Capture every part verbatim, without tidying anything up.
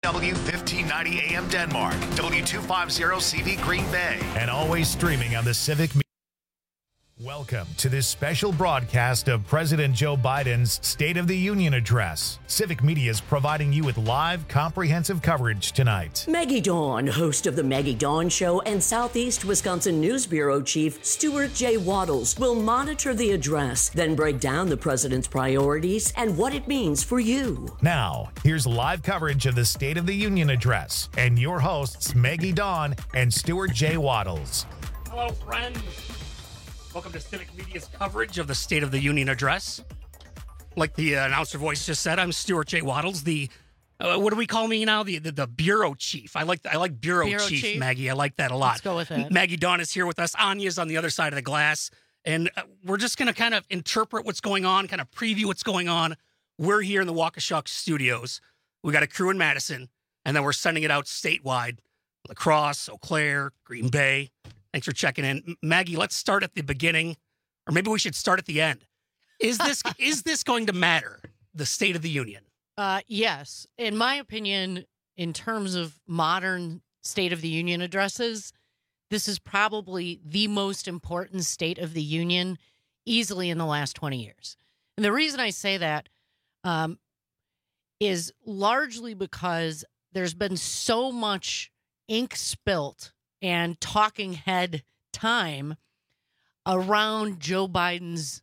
W fifteen ninety A M Denmark, W two fifty C V Green Bay, and always streaming on the Civic Media. Welcome to this special broadcast of President Joe Biden's State of the Union Address. Civic Media is providing you with live, comprehensive coverage tonight. Maggie Dawn, host of The Maggie Dawn Show, and Southeast Wisconsin News Bureau Chief Stuart J. Waddles will monitor the address, then break down the president's priorities and what it means for you. Now, here's live coverage of the State of the Union Address and your hosts, Maggie Dawn and Stuart J. Waddles. Hello, friends. Welcome to Civic Media's coverage of the State of the Union Address. Like the uh, announcer voice just said, I'm Stuart J. Waddles, the, uh, what do we call me now? The the, the Bureau Chief. I like I like Bureau, Bureau Chief, Chief, Maggie. I like that a lot. Let's go with it. Maggie Dawn is here with us. Anya's on the other side of the glass. And uh, we're just going to kind of interpret what's going on, kind of preview what's going on. We're here in the Waukesha studios. We got a crew in Madison, and then we're sending it out statewide. La Crosse, Eau Claire, Green Bay. Thanks for checking in. Maggie, let's start at the beginning, or maybe we should start at the end. Is this is this going to matter, the State of the Union? Uh, yes. In my opinion, in terms of modern State of the Union addresses, this is probably the most important State of the Union easily in the last twenty years. And the reason I say that um, is largely because there's been so much ink spilt and talking head time around Joe Biden's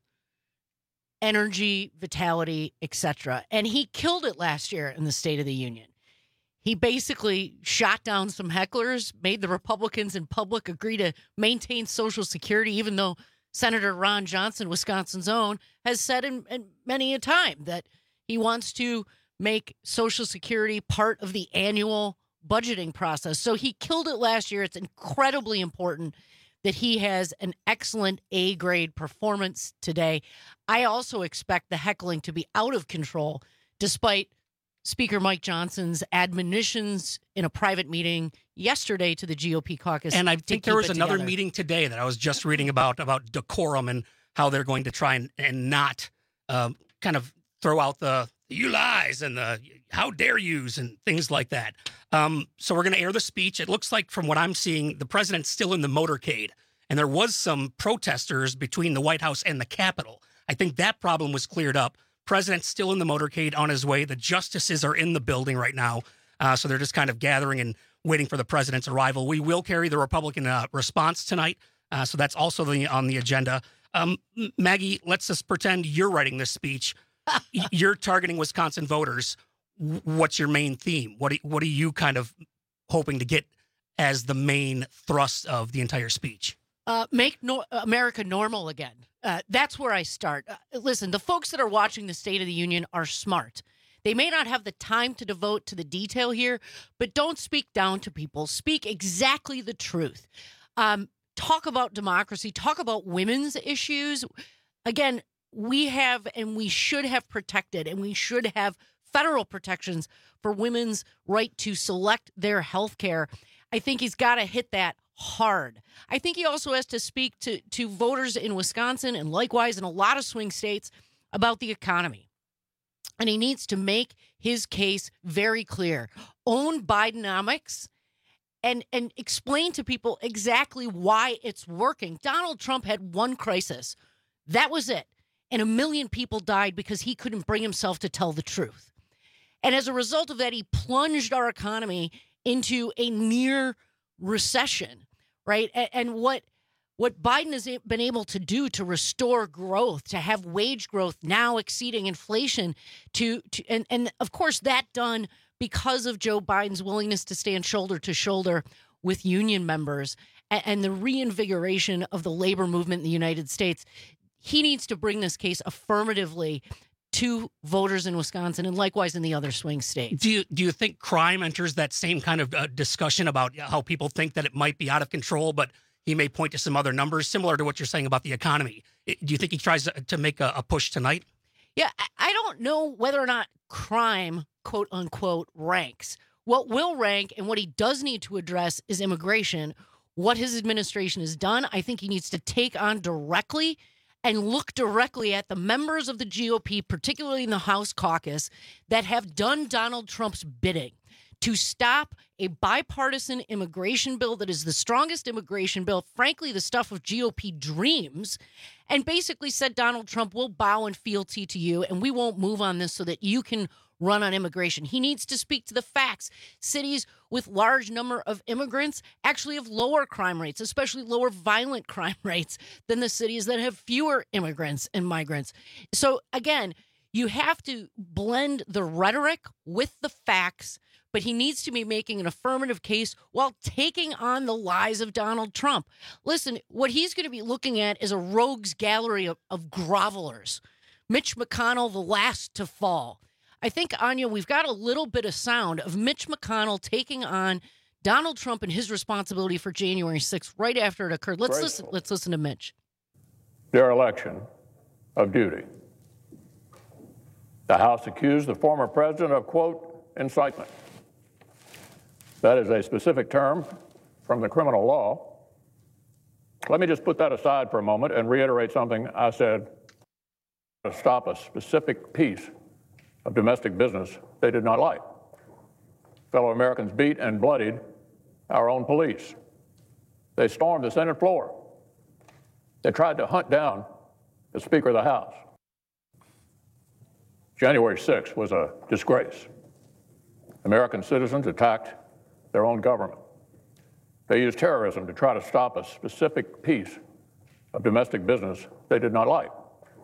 energy, vitality, et cetera. And he killed it last year in the State of the Union. He basically shot down some hecklers, made the Republicans in public agree to maintain Social Security, even though Senator Ron Johnson, Wisconsin's own, has said in, in many a time that he wants to make Social Security part of the annual budgeting process. So he killed it last year. It's incredibly important that he has an excellent A-grade performance today. I also expect the heckling to be out of control, despite Speaker Mike Johnson's admonitions in a private meeting yesterday to the G O P caucus. And I think there was another together. meeting today that I was just reading about, about decorum and how they're going to try and, and not um, kind of throw out the you lies and the how dare yous and things like that. Um, so we're going to air the speech. It looks like, from what I'm seeing, the president's still in the motorcade. And there was some protesters between the White House and the Capitol. I think that problem was cleared up. President's still in the motorcade on his way. The justices are in the building right now. Uh, so they're just kind of gathering and waiting for the president's arrival. We will carry the Republican uh, response tonight. Uh, so that's also the, on the agenda. Um, Maggie, let's just pretend you're writing this speech. You're targeting Wisconsin voters. What's your main theme? What are, what are you kind of hoping to get as the main thrust of the entire speech? Uh, make no- America normal again. Uh, that's where I start. Uh, listen, the folks that are watching the State of the Union are smart. They may not have the time to devote to the detail here, but don't speak down to people. Speak exactly the truth. Um, talk about democracy. Talk about women's issues. Again, we have and we should have protected, and we should have federal protections for women's right to select their health care. I think he's got to hit that hard. I think he also has to speak to, to voters in Wisconsin and likewise in a lot of swing states about the economy. And he needs to make his case very clear. Own Bidenomics and, and explain to people exactly why it's working. Donald Trump had one crisis. That was it. And a million people died because he couldn't bring himself to tell the truth. And as a result of that, he plunged our economy into a near recession, right? And, and what what Biden has been able to do to restore growth, to have wage growth now exceeding inflation, to, to and, and of course that done because of Joe Biden's willingness to stand shoulder to shoulder with union members and, and the reinvigoration of the labor movement in the United States. He needs to bring this case affirmatively to voters in Wisconsin and likewise in the other swing states. Do you, do you think crime enters that same kind of uh, discussion about how people think that it might be out of control, but he may point to some other numbers similar to what you're saying about the economy? Do you think he tries to make a, a push tonight? Yeah, I don't know whether or not crime, quote unquote, ranks. What will rank and what he does need to address is immigration. What his administration has done, I think he needs to take on directly and look directly at the members of the G O P, particularly in the House caucus, that have done Donald Trump's bidding to stop a bipartisan immigration bill that is the strongest immigration bill, frankly, the stuff of G O P dreams, and basically said, Donald Trump, will bow in fealty to you, and we won't move on this so that you can run on immigration. He needs to speak to the facts. Cities with large number of immigrants actually have lower crime rates, especially lower violent crime rates than the cities that have fewer immigrants and migrants. So again, you have to blend the rhetoric with the facts, but he needs to be making an affirmative case while taking on the lies of Donald Trump. Listen, what he's going to be looking at is a rogues gallery of, of grovelers. Mitch McConnell, the last to fall. I think, Anya, we've got a little bit of sound of Mitch McConnell taking on Donald Trump and his responsibility for January sixth right after it occurred. Let's listen. Let's listen to Mitch. Dereliction of duty. The House accused the former president of, quote, incitement. That is a specific term from the criminal law. Let me just put that aside for a moment and reiterate something I said to stop a specific piece of domestic business they did not like. Fellow Americans beat and bloodied our own police. They stormed the Senate floor. They tried to hunt down the Speaker of the House. January sixth was a disgrace. American citizens attacked their own government. They used terrorism to try to stop a specific piece of domestic business they did not like.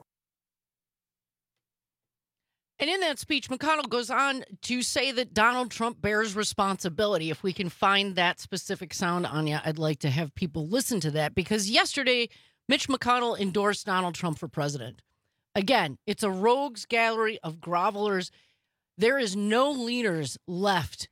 And in that speech, McConnell goes on to say that Donald Trump bears responsibility. If we can find that specific sound, Anya, I'd like to have people listen to that, because yesterday, Mitch McConnell endorsed Donald Trump for president. Again, it's a rogues gallery of grovelers. There is no leaders left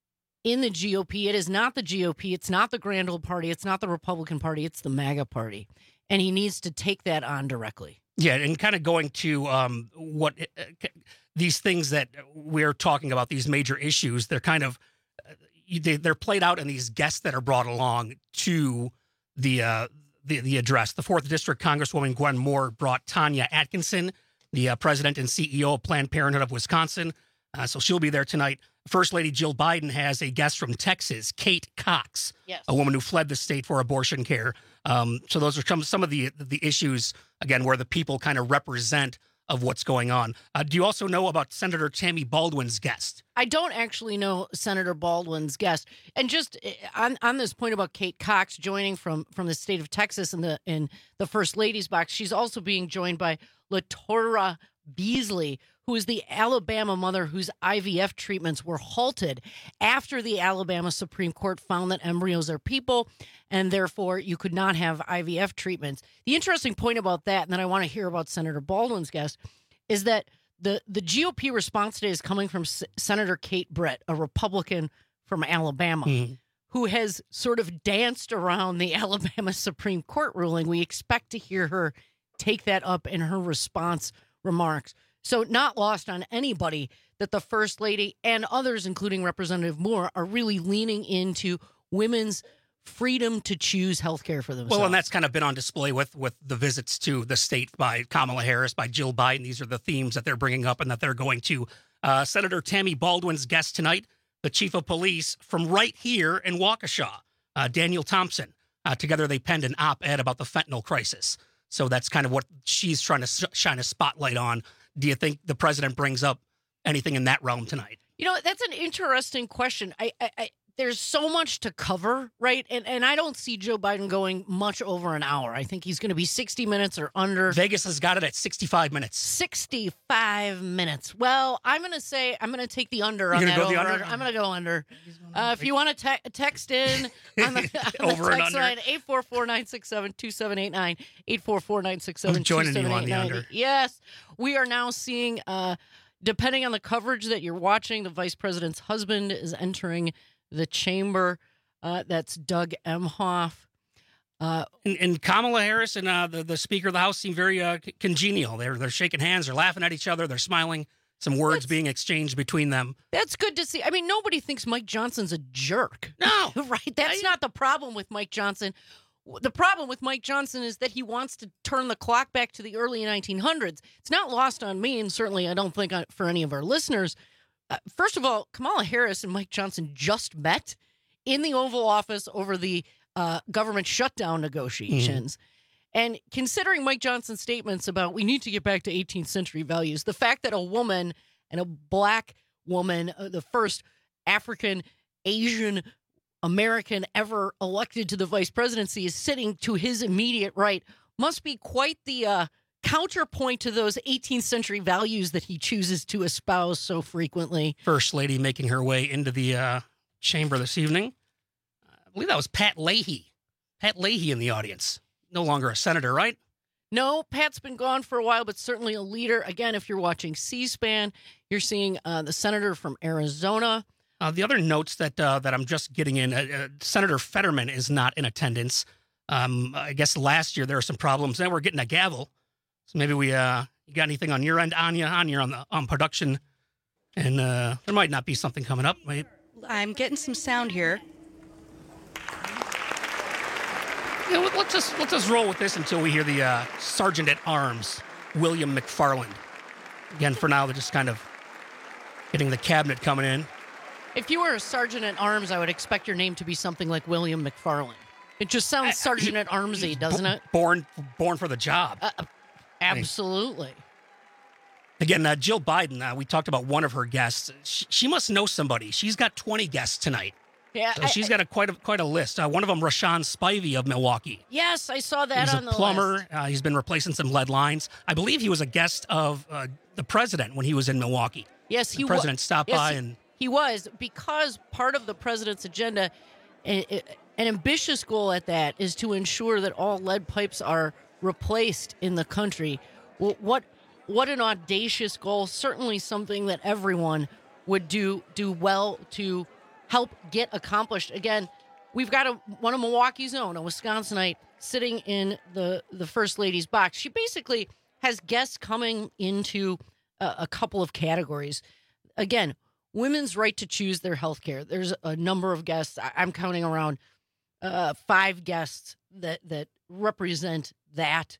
in the G O P. It is not the G O P. It's not the Grand Old Party. It's not the Republican Party. It's the MAGA Party. And he needs to take that on directly. Yeah, and kind of going to um, what uh, these things that we're talking about, these major issues, they're kind of, uh, they, they're played out in these guests that are brought along to the, uh, the the address. The fourth District Congresswoman Gwen Moore brought Tanya Atkinson, the uh, president and C E O of Planned Parenthood of Wisconsin. Uh, so she'll be there tonight. First Lady Jill Biden has a guest from Texas, Kate Cox, yes. a woman who fled the state for abortion care. Um, so those are some, some of the the issues, again, where the people kind of represent of what's going on. Uh, do you also know about Senator Tammy Baldwin's guest? I don't actually know Senator Baldwin's guest. And just on, on this point about Kate Cox joining from, from the state of Texas in the in the First Lady's box, she's also being joined by LaTora Beasley, who is the Alabama mother whose I V F treatments were halted after the Alabama Supreme Court found that embryos are people, and therefore you could not have I V F treatments. The interesting point about that, and then I want to hear about Senator Baldwin's guest, is that the, the G O P response today is coming from S- Senator Kate Britt, a Republican from Alabama, mm-hmm. who has sort of danced around the Alabama Supreme Court ruling. We expect to hear her take that up in her response remarks. So not lost on anybody that the First Lady and others, including Representative Moore, are really leaning into women's freedom to choose health care for themselves. Well, and that's kind of been on display with, with the visits to the state by Kamala Harris, by Jill Biden. These are the themes that they're bringing up and that they're going to. Uh, Senator Tammy Baldwin's guest tonight, the chief of police from right here in Waukesha, uh, Daniel Thompson. Uh, together they penned an op-ed about the fentanyl crisis. So that's kind of what she's trying to sh- shine a spotlight on. Do you think the president brings up anything in that realm tonight? You know, that's an interesting question. I, I, I there's so much to cover, right? And and I don't see Joe Biden going much over an hour. I think he's going to be sixty minutes or under. Vegas has got it at sixty-five minutes. sixty-five minutes. Well, I'm going to say I'm going to take the under on You're that. Go the over. under? I'm going to go under. Uh, if you want to te- text in on the, on over the and text under. line, eight four four, nine six seven, two seven eight nine, eight four four, nine six seven, two seven eight nine. I'm joining you on the under. Yes, we are now seeing, uh, depending on the coverage that you're watching, the vice president's husband is entering the chamber. Uh, that's Doug Emhoff. Uh, and, and Kamala Harris and uh, the, the Speaker of the House seem very uh, congenial. They're they're shaking hands. They're laughing at each other. They're smiling. Some words being exchanged between them. That's good to see. I mean, nobody thinks Mike Johnson's a jerk. No. Right? That's I, not the problem with Mike Johnson. The problem with Mike Johnson is that he wants to turn the clock back to the early nineteen hundreds. It's not lost on me, and certainly I don't think for any of our listeners, Uh, first of all, Kamala Harris and Mike Johnson just met in the Oval Office over the uh, government shutdown negotiations. Mm-hmm. And considering Mike Johnson's statements about we need to get back to eighteenth century values, the fact that a woman and a black woman, uh, the first African, Asian, American ever elected to the vice presidency, is sitting to his immediate right, must be quite the uh, counterpoint to those eighteenth century values that he chooses to espouse so frequently. First lady making her way into the uh, chamber this evening. I believe that was Pat Leahy. Pat Leahy in the audience. No longer a senator, right? No, Pat's been gone for a while, but certainly a leader. Again, if you're watching C-SPAN, you're seeing uh, the senator from Arizona. Uh, the other notes that uh, that I'm just getting in, uh, uh, Senator Fetterman is not in attendance. Um, I guess last year there were some problems. Now we're getting a gavel. So maybe we, uh, you got anything on your end, Anya, on your on the on production, and uh, there might not be something coming up. Maybe. I'm getting some sound here. Yeah, let's just let's just roll with this until we hear the uh, Sergeant at Arms, William McFarland. Again, for now, they're just kind of getting the cabinet coming in. If you were a Sergeant at Arms, I would expect your name to be something like William McFarland. It just sounds Sergeant at Armsy, doesn't it? Born, born for the job. Uh, absolutely. Again, uh, Jill Biden, uh, we talked about one of her guests. She, she must know somebody. She's got twenty guests tonight. Yeah, so I, she's got a quite a quite a list. Uh, one of them, Rashawn Spivey of Milwaukee. Yes, I saw that he's on a the plumber. list. Uh, he's been replacing some lead lines. I believe he was a guest of uh, the president when he was in Milwaukee. Yes, he was. The president wa- stopped yes, by he, and he was, because part of the president's agenda, an, an ambitious goal at that, is to ensure that all lead pipes are replaced in the country. Well, what what an audacious goal! Certainly something that everyone would do do well to help get accomplished. Again, we've got a, one of Milwaukee's own, a Wisconsinite, sitting in the, the First Lady's box. She basically has guests coming into a, a couple of categories. Again, women's right to choose their health care. There's a number of guests. I, I'm counting around uh, five guests that, that represent that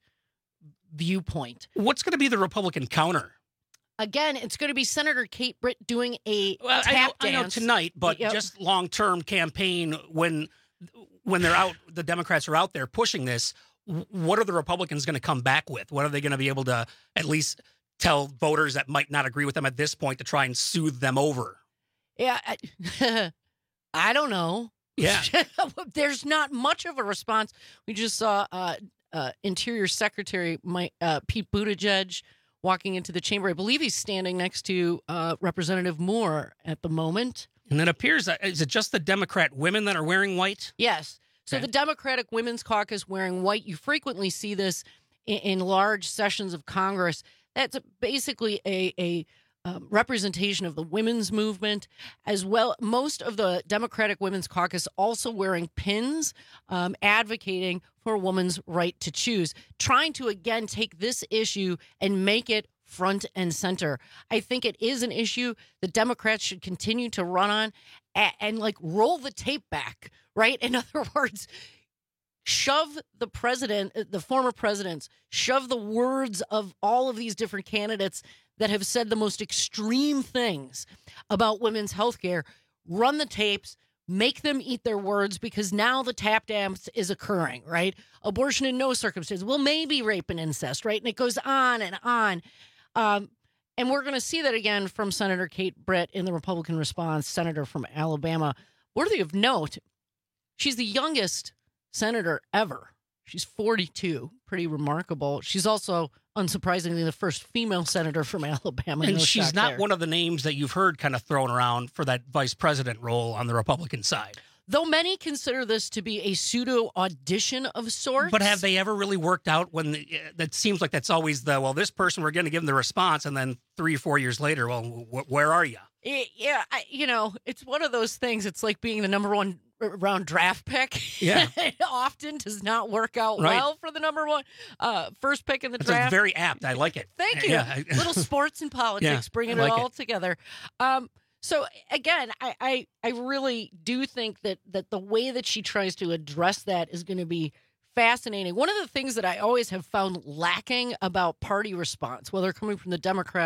viewpoint. What's going to be the Republican counter? Again, it's going to be Senator Kate Britt doing a well, tap I know, dance. I know tonight, but yep. just long-term campaign when when they're out, the Democrats are out there pushing this. What are the Republicans going to come back with? What are they going to be able to at least tell voters that might not agree with them at this point to try and soothe them over? Yeah, I, I don't know. Yeah, there's not much of a response. We just saw uh, uh, Interior Secretary Mike, uh, Pete Buttigieg walking into the chamber. I believe he's standing next to uh, Representative Moore at the moment. And it appears that, is it just the Democrat women that are wearing white? Yes. So okay. The Democratic Women's Caucus wearing white. You frequently see this in, in large sessions of Congress. That's basically a, a um, representation of the women's movement as well. Most of the Democratic Women's Caucus also wearing pins, um, advocating for a woman's right to choose, trying to, again, take this issue and make it front and center. I think it is an issue the Democrats should continue to run on and, and like roll the tape back, right? In other words, shove the president, the former presidents, shove the words of all of these different candidates that have said the most extreme things about women's health care, run the tapes, make them eat their words, because now the tap dance is occurring, right? Abortion in no circumstance. Well, maybe rape and incest, right? And it goes on and on. Um, and we're going to see that again from Senator Kate Britt in the Republican response, senator from Alabama. Worthy of note, she's the youngest senator ever. She's forty-two. Pretty remarkable. She's also, unsurprisingly, the first female senator from Alabama. And no she's not there. one of the names that you've heard kind of thrown around for that vice president role on the Republican side. Though many consider this to be a pseudo audition of sorts. But have they ever really worked out when the, that seems like that's always the, well, this person, we're going to give them the response. And then three or four years later, well, wh- where are you? Yeah, I, you know, it's one of those things. It's like being the number one round draft pick. Yeah. It often does not work out right. well for the number one uh, first pick in the it's draft. Like very apt. I like it. Thank you. Yeah. Little sports and politics, yeah, bringing like it all it. together. Um, so again, I, I I really do think that that the way that she tries to address that is going to be fascinating. One of the things that I always have found lacking about party response, whether coming from the Democratic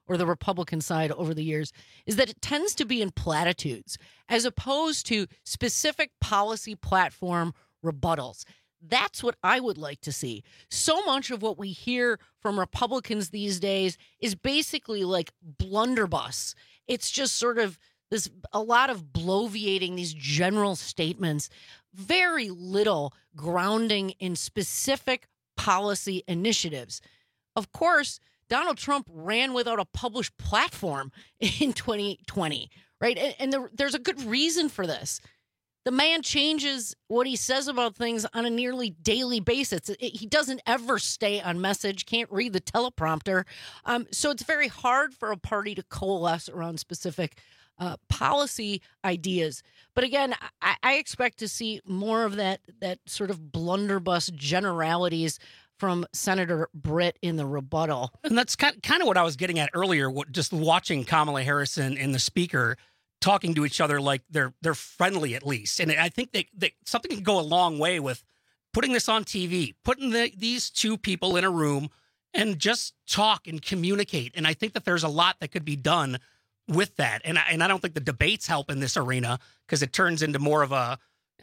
or the Republican side over the years is that it tends to be in platitudes as opposed to specific policy platform rebuttals. That's what I would like to see. So much of what we hear from Republicans these days is basically like blunderbuss. It's just sort of this, a lot of bloviating, these general statements, very little grounding in specific policy initiatives. Of course, Donald Trump ran without a published platform in twenty twenty, right? And, and the, there's a good reason for this. The man changes what he says about things on a nearly daily basis. It, he doesn't ever stay on message, can't read the teleprompter. Um, so it's very hard for a party to coalesce around specific uh, policy ideas. But again, I, I expect to see more of that, that sort of blunderbuss generalities from Senator Britt in the rebuttal. And that's kind kind of what I was getting at earlier, what, just watching Kamala Harris and, and the speaker talking to each other like they're they're friendly at least. And I think that, that something can go a long way with putting this on T V, putting the, these two people in a room and just talk and communicate. And I think that there's a lot that could be done with that. And I, and I don't think the debates help in this arena because it turns into more of a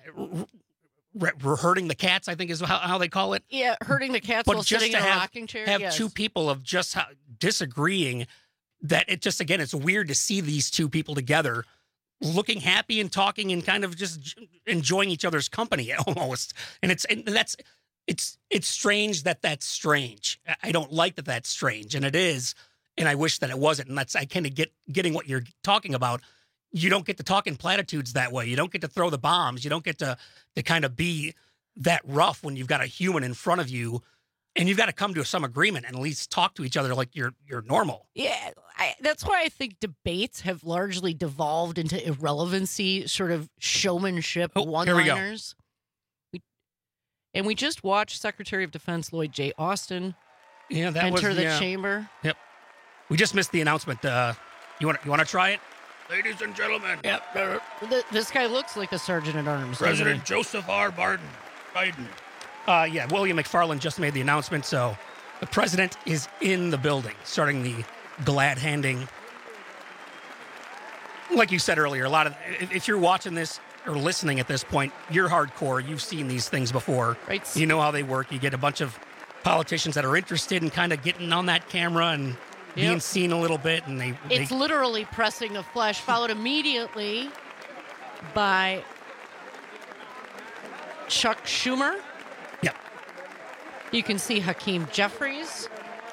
We're hurting the cats, I think is how, how they call it. Yeah, hurting the cats but while just sitting to in a have, rocking chair. Have yes. two people of just how, disagreeing that it just, again, it's weird to see these two people together looking happy and talking and kind of just enjoying each other's company almost. And it's and that's it's it's strange that that's strange. I don't like that that's strange, and it is. And I wish that it wasn't. And that's I kind of get getting what you're talking about. You don't get to talk in platitudes that way. You don't get to throw the bombs. You don't get to to kind of be that rough when you've got a human in front of you, and you've got to come to some agreement and at least talk to each other like you're you're normal. Yeah, I, that's why I think debates have largely devolved into irrelevancy, sort of showmanship Oh, one-liners. We, and we just watched Secretary of Defense Lloyd J. Austin Yeah, that enter was the yeah. chamber. Yep. We just missed the announcement. Uh, you want you want to try it? Ladies and gentlemen. Yep. Th- This guy looks like a sergeant at arms. President Joseph R. Biden. Biden. Uh, yeah, William McFarland just made the announcement, so the president is in the building, starting the glad handing. Like you said earlier, a lot of if, if you're watching this or listening at this point, you're hardcore. You've seen these things before. Right. You know how they work. You get a bunch of politicians that are interested in kind of getting on that camera and being Yep. seen a little bit, and they, they It's literally pressing the flesh, followed immediately by Chuck Schumer. Yep. You can see Hakeem Jeffries.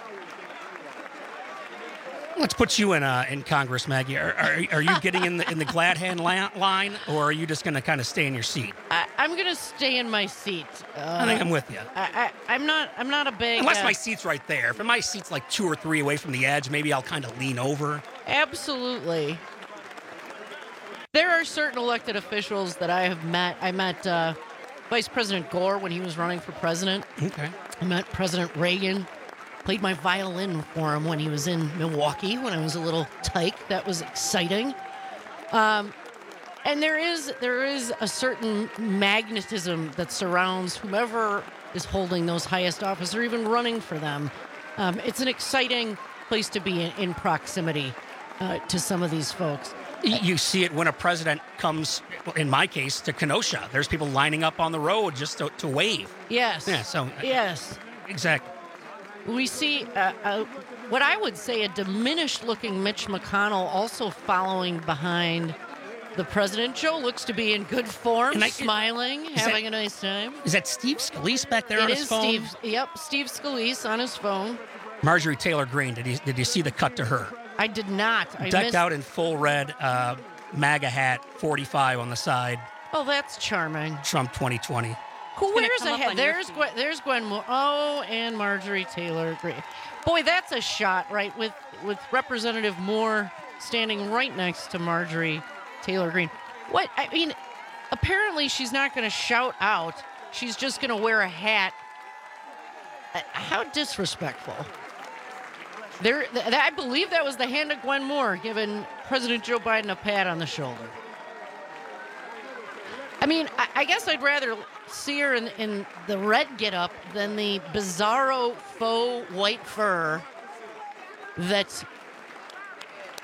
Let's put you in uh, in Congress, Maggie. Are, are, are you getting in the in the glad hand la- line, or are you just going to kind of stay in your seat? I, I'm going to stay in my seat. Uh, I think I'm with you. I, I, I'm not. I'm not a big. Unless uh, my seat's right there. If my seat's like two or three away from the edge, maybe I'll kind of lean over. Absolutely. There are certain elected officials that I have met. I met uh, Vice President Gore when he was running for president. Okay. I met President Reagan. Played my violin for him when he was in Milwaukee when I was a little tyke. That was exciting. Um, and there is there is a certain magnetism that surrounds whomever is holding those highest office or even running for them. Um, it's an exciting place to be in, in proximity uh, to some of these folks. You see it when a president comes, in my case, to Kenosha. There's people lining up on the road just to, to wave. Yes. Yeah, so. Yes. Exactly. We see uh, uh, what I would say a diminished-looking Mitch McConnell also following behind the president. Joe looks to be in good form, And I- smiling, having that- a nice time. Is that Steve Scalise back there on It his is phone? Steve. Yep, Steve Scalise on his phone. Marjorie Taylor Greene. Did you, did you see the cut to her? I did not. I Decked missed. out in full red, uh, MAGA hat, forty-five on the side, Oh, that's charming. Trump twenty twenty. Who gonna wears come a up hat? on your There's feed. Gwen. There's Gwen. Moore. Oh, and Marjorie Taylor Greene. Boy, that's a shot, right? With with Representative Moore standing right next to Marjorie Taylor Greene. What I mean, apparently she's not going to shout out. She's just going to wear a hat. Uh, How disrespectful. There, th- I believe that was the hand of Gwen Moore giving President Joe Biden a pat on the shoulder. I mean, I, I guess I'd rather see her in, in the red getup than the bizarro faux white fur that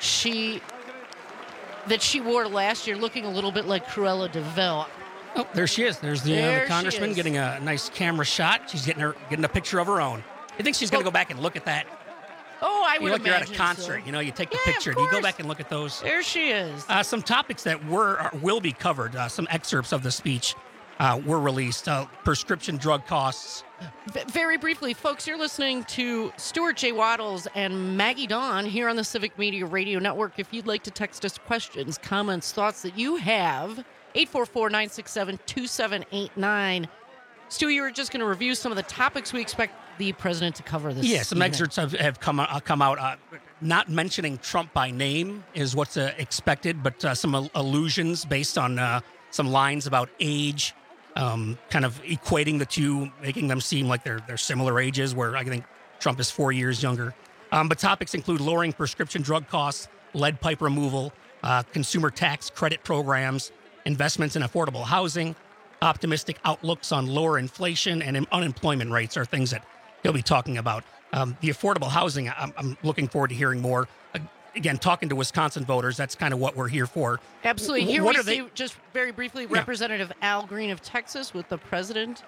she that she wore last year, looking a little bit like Cruella de Vil. Oh, there she is. There's the, uh, There the she congressman is. getting a nice camera shot. She's getting her getting a picture of her own. I think she's going to Well- go back and look at that. Oh, I You would know, like you're at a imagine concert. so. You know, you take the Yeah, picture of and you go course. back and look at those. There she is. Uh, some topics that were or will be covered. Uh, some excerpts of the speech uh, were released. Uh, prescription drug costs. V- very briefly, folks, you're listening to Stuart J. Waddles and Maggie Dawn here on the Civic Media Radio Network. If you'd like to text us questions, comments, thoughts that you have, eight four four, nine six seven, two seven eight nine. Stu, you were just going to review some of the topics we expect the president to cover this Yeah, some evening. excerpts have, have come uh, come out. Uh, not mentioning Trump by name is what's uh, expected, but uh, some al- allusions based on uh, some lines about age, um, kind of equating the two, making them seem like they're they're similar ages. Where I think Trump is four years younger. Um, but topics include lowering prescription drug costs, lead pipe removal, uh, consumer tax credit programs, investments in affordable housing, optimistic outlooks on lower inflation and un- unemployment rates are things that he'll be talking about. Um, the affordable housing, I'm, I'm looking forward to hearing more. Uh, again, talking to Wisconsin voters, that's kind of what we're here for. Absolutely. Here What we are they- see, just very briefly, Yeah. Representative Al Green of Texas with the president.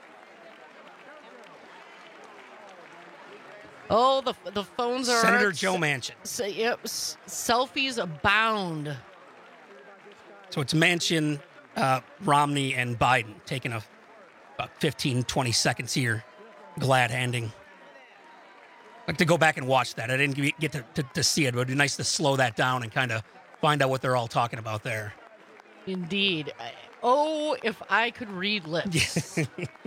Oh, the the phones are... Senator Joe Manchin. S- yep, s- selfies abound. So it's Manchin, uh, Romney, and Biden taking a, about fifteen, twenty seconds here, glad handing. I'd like to go back and watch that. I didn't get get to, to, to see it, but it'd be nice to slow that down and kind of find out what they're all talking about there. Indeed. I- Oh, if I could read lips.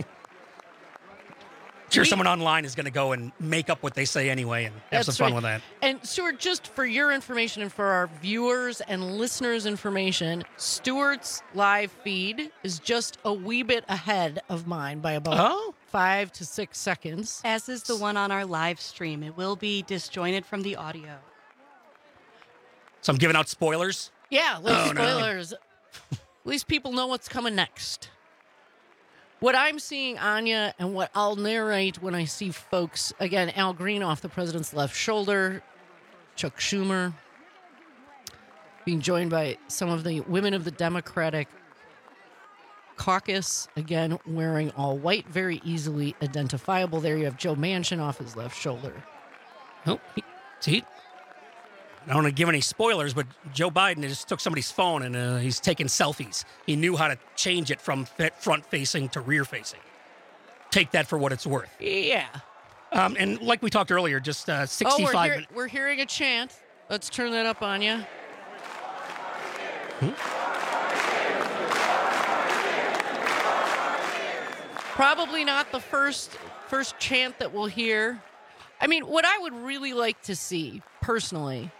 Sure, We- someone online is going to go and make up what they say anyway and have some That's fun right. with that. And Stuart, just for your information and for our viewers and listeners' information, Stuart's live feed is just a wee bit ahead of mine by about Oh, five to six seconds. As is the one on our live stream. It will be disjointed from the audio. so I'm giving out spoilers. Yeah, little Oh, no. spoilers. At least people know what's coming next. What I'm seeing, Anya, and what I'll narrate when I see folks, again, Al Green off the president's left shoulder, Chuck Schumer, being joined by some of the women of the Democratic caucus, again, wearing all white, very easily identifiable. There you have Joe Manchin off his left shoulder. Oh, he- see, I don't want to give any spoilers, but Joe Biden just took somebody's phone and uh, he's taking selfies. He knew how to change it from front facing to rear facing. Take that for what it's worth. Yeah. Um, and like we talked earlier, just uh, Oh, sixty-five we're, hear- minutes. we're hearing a chant. Let's turn that up, Anya. Probably not the first first chant that we'll hear. I mean, what I would really like to see personally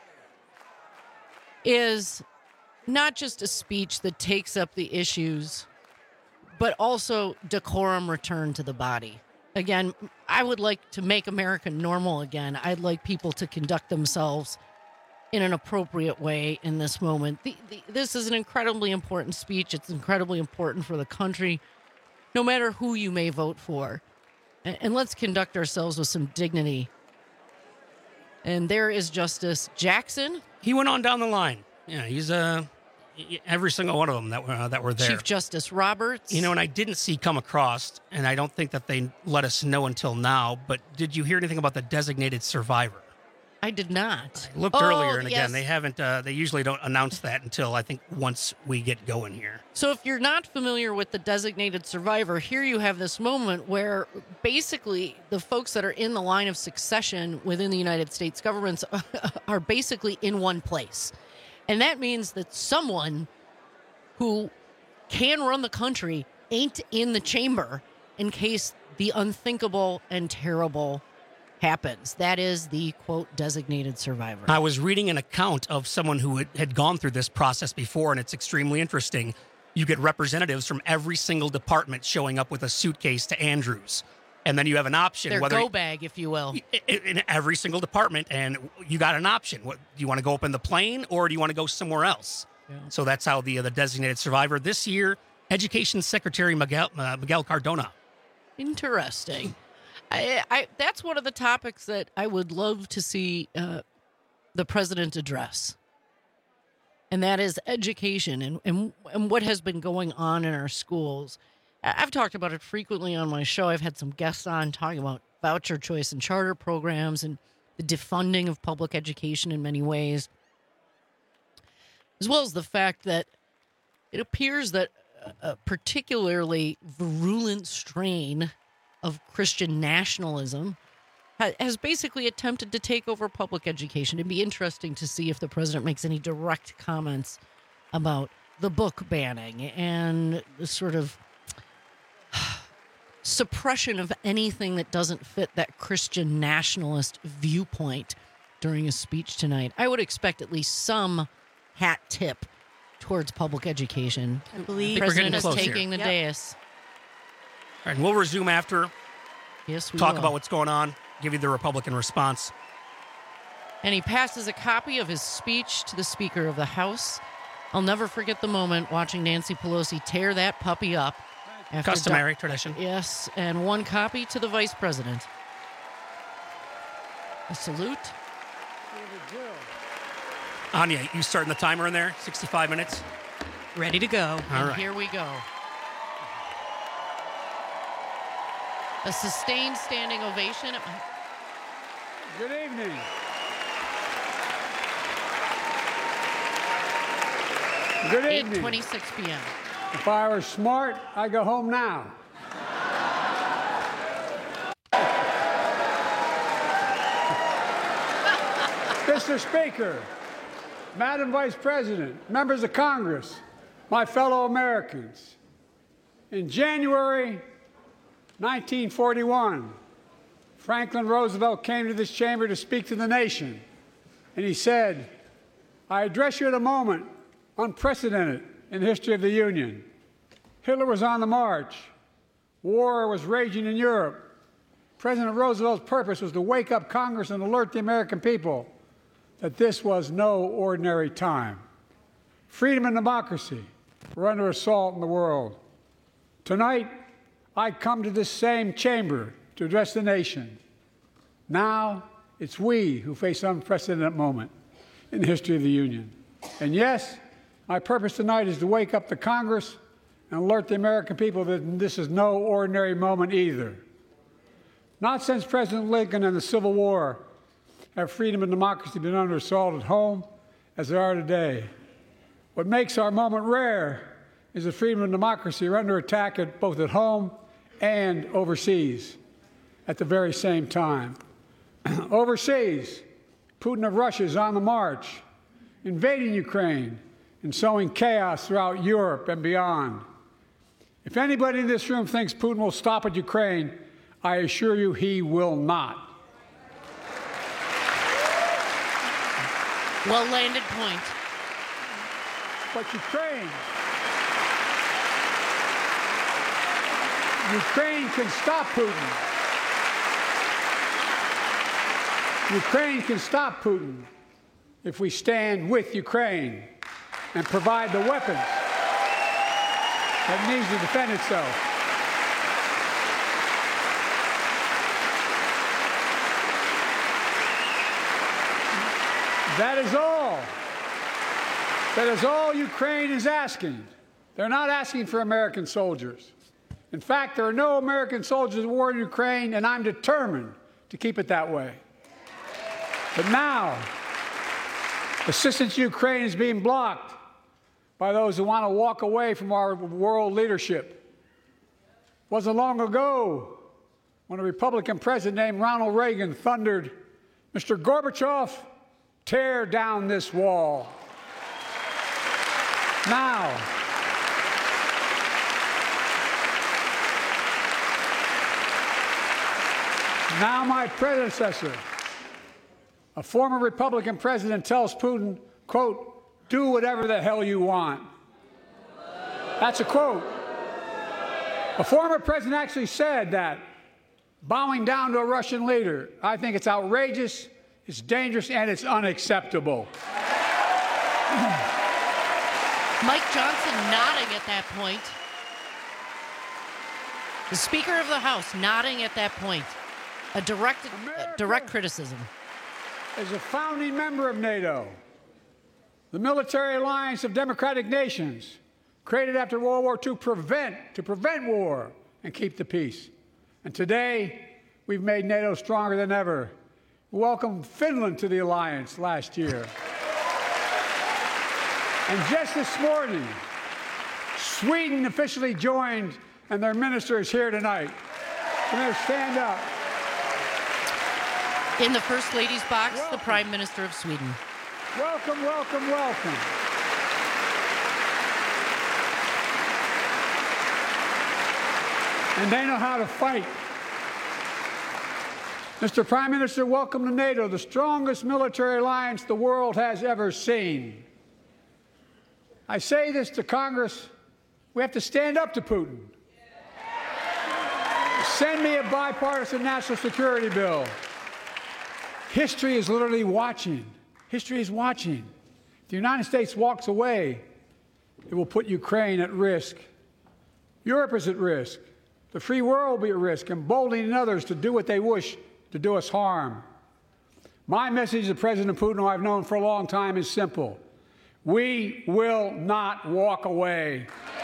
is not just a speech that takes up the issues, but also decorum return to the body. Again, I would like to make America normal again. I'd like people to conduct themselves in an appropriate way in this moment. The, the, this is an incredibly important speech. It's incredibly important for the country, no matter who you may vote for. And, and let's conduct ourselves with some dignity. And there is Justice Jackson, He went on down the line. Yeah, he's uh, every single one of them that were uh, that were there. Chief Justice Roberts. You know, and I didn't see come across, and I don't think that they let us know until now. But did you hear anything about the designated survivor? I did not. I looked Oh, earlier, and yes. again, they haven't. Uh, they usually don't announce that until I think once we get going here. So if you're not familiar with the designated survivor, here you have this moment where basically the folks that are in the line of succession within the United States governments are basically in one place. And that means that someone who can run the country ain't in the chamber in case the unthinkable and terrible happens. That is the, quote, designated survivor. I was reading an account of someone who had, had gone through this process before, and it's extremely interesting. You get representatives from every single department showing up with a suitcase to Andrews. And then you have an option. Their whether go bag, if you will. in, in every single department, and you got an option. What do you want to go up in the plane, or do you want to go somewhere else? Yeah. So that's how the uh, the designated survivor this year, Education Secretary Miguel uh, Miguel Cardona. Interesting. I, I that's one of the topics that I would love to see uh, the president address. and that is education and, and, and what has been going on in our schools. I- I've talked about it frequently on my show. I've had some guests on talking about voucher choice and charter programs and the defunding of public education in many ways, as well as the fact that it appears that a particularly virulent strain of Christian nationalism ha- has basically attempted to take over public education. It'd be interesting to see if the president makes any direct comments about the book banning and the sort of suppression of anything that doesn't fit that Christian nationalist viewpoint during his speech tonight. I would expect at least some hat tip towards public education. I believe The president is close here. taking the Yep. dais. All right, and we'll resume after, Yes, we talk will. about what's going on, give you the Republican response. And he passes a copy of his speech to the Speaker of the House. I'll never forget the moment watching Nancy Pelosi tear that puppy up. after Customary tradition. do- yes, and one copy to the Vice President. A salute. Anya, you starting the timer in there? sixty-five minutes? ready to go. All and right. here we go. A sustained standing ovation. Good evening. Good eight evening. twenty-six p.m. If I were smart, I'd go home now. Mister Speaker, Madam Vice President, members of Congress, my fellow Americans, in January nineteen forty-one, Franklin Roosevelt came to this chamber to speak to the nation, and he said, I address you at a moment unprecedented in the history of the Union. Hitler was on the march. War was raging in Europe. President Roosevelt's purpose was to wake up Congress and alert the American people that this was no ordinary time. Freedom and democracy were under assault in the world. Tonight, I come to this same chamber to address the nation. Now, it's we who face an unprecedented moment in the history of the Union. And yes, my purpose tonight is to wake up the Congress and alert the American people that this is no ordinary moment either. Not since President Lincoln and the Civil War have freedom and democracy been under assault at home as they are today. What makes our moment rare is that freedom and democracy are under attack at both at home and overseas at the very same time. Overseas, Putin of Russia is on the march, invading Ukraine and sowing chaos throughout Europe and beyond. If anybody in this room thinks Putin will stop at Ukraine, I assure you he will not. Well landed point. But Ukraine, Ukraine can stop Putin. Ukraine can stop Putin if we stand with Ukraine and provide the weapons that needs to defend itself. That is all. That is all Ukraine is asking. They're not asking for American soldiers. In fact, there are no American soldiers at war in Ukraine, and I'm determined to keep it that way. But now, assistance to Ukraine is being blocked by those who want to walk away from our world leadership. It wasn't long ago when a Republican president named Ronald Reagan thundered, Mister Gorbachev, tear down this wall. Now, now my predecessor, a former Republican president, tells Putin, quote, do whatever the hell you want. That's a quote. A former president actually said that, bowing down to a Russian leader. I think it's outrageous, it's dangerous, and it's unacceptable. Mike Johnson nodding at that point. The Speaker of the House nodding at that point. A direct, uh, direct criticism. As a founding member of NATO, the military alliance of democratic nations created after World War Two prevent, to prevent war and keep the peace. And today, we've made NATO stronger than ever. We welcomed Finland to the alliance last year. And just this morning, Sweden officially joined, and their minister is here tonight. Can they stand up? In the First Lady's box, Welcome. the Prime Minister of Sweden. Welcome, welcome, welcome. And they know how to fight. Mister Prime Minister, welcome to NATO, the strongest military alliance the world has ever seen. I say this to Congress, we have to stand up to Putin. Send me a bipartisan national security bill. History is literally watching. History is watching. If the United States walks away, it will put Ukraine at risk. Europe is at risk. The free world will be at risk, emboldening others to do what they wish to do us harm. My message to President Putin, who I've known for a long time, is simple. We will not walk away.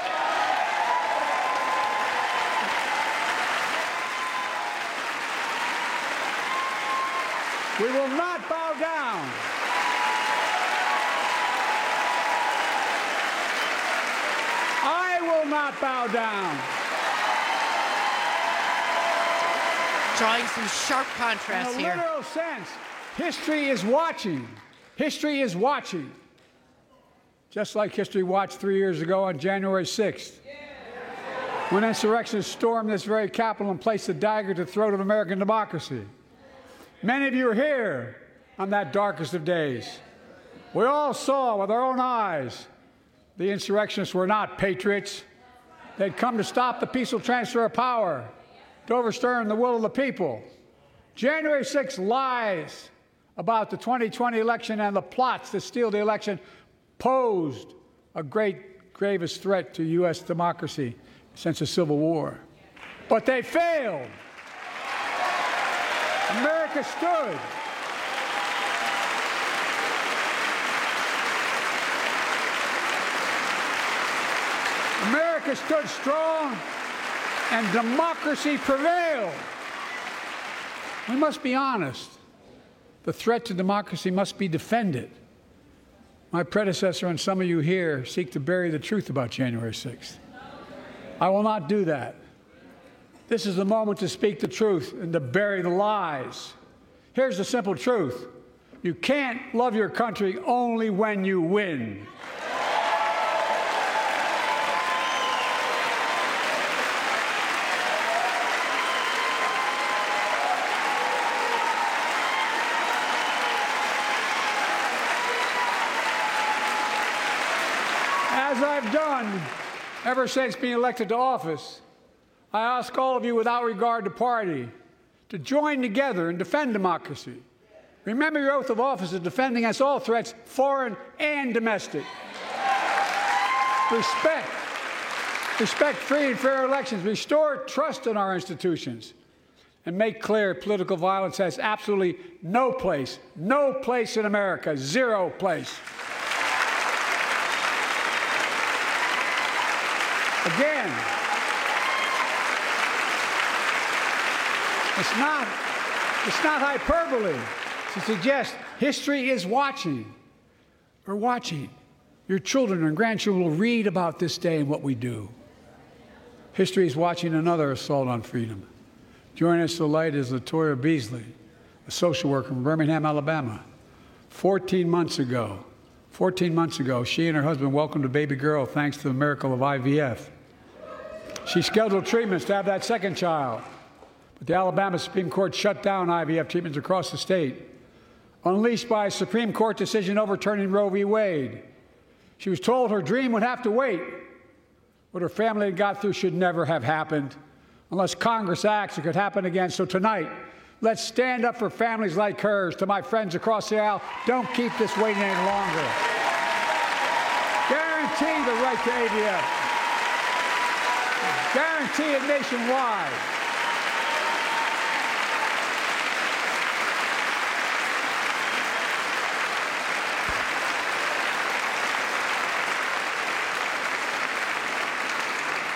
We will not bow down. I will not bow down. Drawing some sharp contrasts In a here. literal sense, history is watching. History is watching. Just like history watched three years ago on January sixth, when insurrectionists stormed this very Capitol and placed a dagger to the throat of American democracy. Many of you were here on that darkest of days. We all saw with our own eyes the insurrectionists were not patriots. They'd come to stop the peaceful transfer of power, to overturn the will of the people. January sixth lies about the twenty twenty election and the plots to steal the election posed a great, gravest threat to U S democracy since the Civil War. But they failed. America stood. America stood strong, and democracy prevailed. We must be honest. The threat to democracy must be defended. My predecessor and some of you here seek to bury the truth about January sixth. I will not do that. This is the moment to speak the truth and to bury the lies. Here's the simple truth. You can't love your country only when you win. As I've done ever since being elected to office, I ask all of you without regard to party to join together and defend democracy. Remember your oath of office of defending against all threats, foreign and domestic. Respect. Respect free and fair elections. Restore trust in our institutions. And make clear political violence has absolutely no place, no place in America, zero place. Again, it's not, it's not hyperbole to suggest history is watching. We're watching. Your children and grandchildren will read about this day and what we do. History is watching another assault on freedom. Joining us tonight is Latoya Beasley, a social worker from Birmingham, Alabama. Fourteen months ago, fourteen months ago, she and her husband welcomed a baby girl thanks to the miracle of I V F. She scheduled treatments to have that second child, but the Alabama Supreme Court shut down I V F treatments across the state, unleashed by a Supreme Court decision overturning Roe v. Wade. She was told her dream would have to wait. What her family had got through should never have happened. Unless Congress acts, it could happen again. So tonight, let's stand up for families like hers. To my friends across the aisle, don't keep this waiting any longer. Guarantee the right to A V F. Guarantee it nationwide.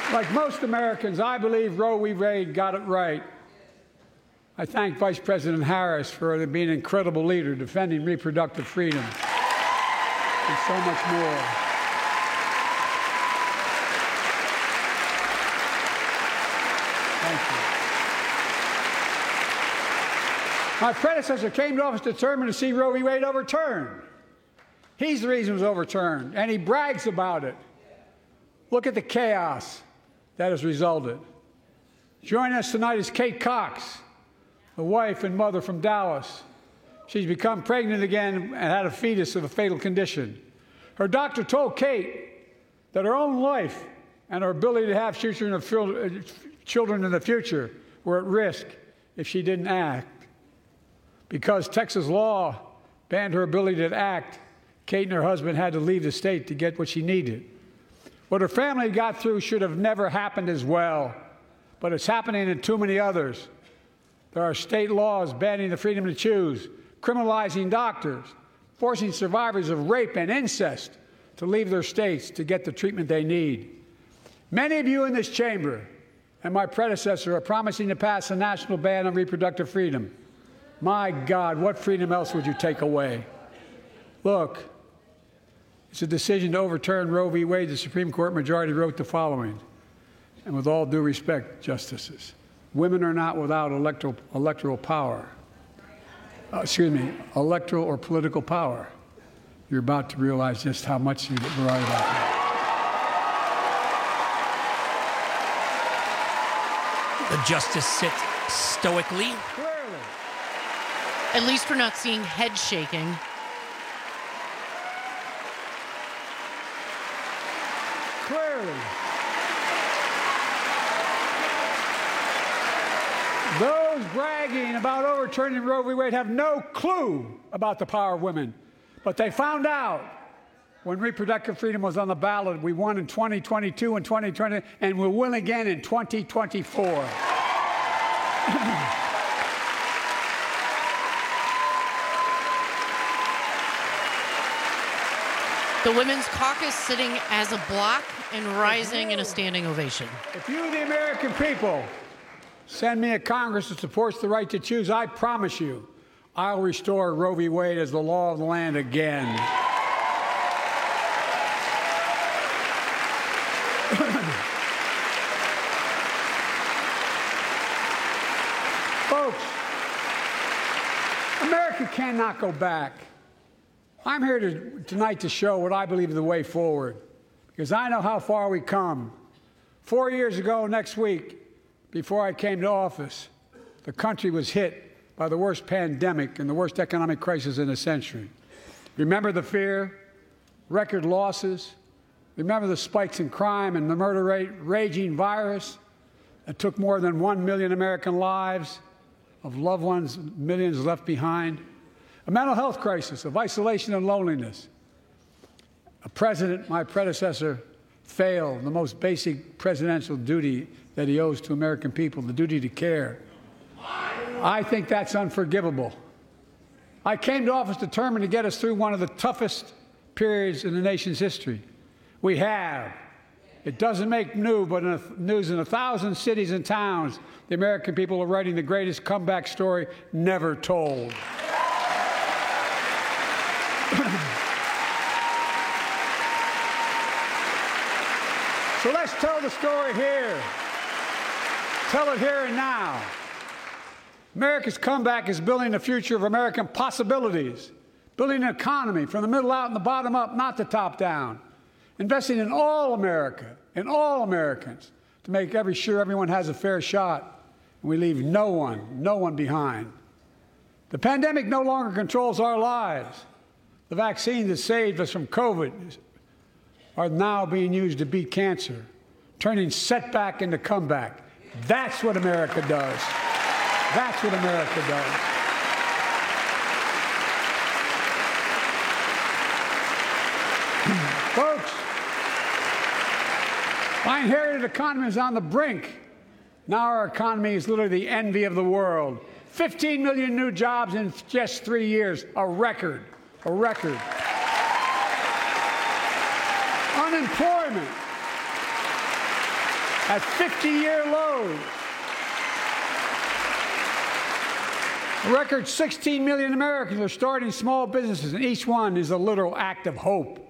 Like most Americans, I believe Roe v. Wade got it right. I thank Vice President Harris for being an incredible leader, defending reproductive freedom, and so much more. Thank you. My predecessor came to office determined to see Roe v. Wade overturned. He's the reason it was overturned, and he brags about it. Look at the chaos that has resulted. Joining us tonight is Kate Cox, the wife and mother from Dallas. She's become pregnant again and had a fetus of a fatal condition. Her doctor told Kate that her own life and her ability to have children in the future were at risk if she didn't act. Because Texas law banned her ability to act, Kate and her husband had to leave the state to get what she needed. What her family got through should have never happened as well, but it's happening in too many others. There are state laws banning the freedom to choose, criminalizing doctors, forcing survivors of rape and incest to leave their states to get the treatment they need. Many of you in this chamber and my predecessor are promising to pass a national ban on reproductive freedom. My God, what freedom else would you take away? Look, it's a decision to overturn Roe v. Wade. The Supreme Court majority wrote the following, and with all due respect, justices, women are not without electoral, electoral power. Uh, excuse me, electoral or political power. You're about to realize just how much you're right about that. The justice sit stoically. Clearly. At least we're not seeing head shaking. Clearly. Those bragging about overturning Roe v. Wade have no clue about the power of women. But they found out when reproductive freedom was on the ballot. We won in twenty twenty-two and twenty twenty, and we'll win again in twenty twenty-four. The Women's Caucus sitting as a block and rising in a standing ovation. If you, the American people, send me a Congress that supports the right to choose, I promise you, I'll restore Roe v. Wade as the law of the land again. Folks, America cannot go back. I'm here to, tonight to show what I believe is the way forward, because I know how far we come. Four years ago next week, before I came to office, the country was hit by the worst pandemic and the worst economic crisis in a century. Remember the fear, record losses. Remember the spikes in crime and the murder rate, raging virus that took more than one million American lives, of loved ones, millions left behind. A mental health crisis of isolation and loneliness. A president, my predecessor, failed the most basic presidential duty that he owes to American people, the duty to care. I think that's unforgivable. I came to office determined to get us through one of the toughest periods in the nation's history. We have. It doesn't make new, but in a, news in a thousand cities and towns, the American people are writing the greatest comeback story never told. So let's tell the story here. Tell it here and now. America's comeback is building the future of American possibilities, building an economy from the middle out and the bottom up, not the top down, investing in all America, in all Americans, to make every sure everyone has a fair shot, and we leave no one, no one behind. The pandemic no longer controls our lives. The vaccines that saved us from COVID are now being used to beat cancer, turning setback into comeback. That's what America does. That's what America does. Folks, my inherited economy is on the brink. Now our economy is literally the envy of the world. fifteen million new jobs in just three years, a record, a record. Unemployment. at fifty-year lows. A record sixteen million Americans are starting small businesses, and each one is a literal act of hope.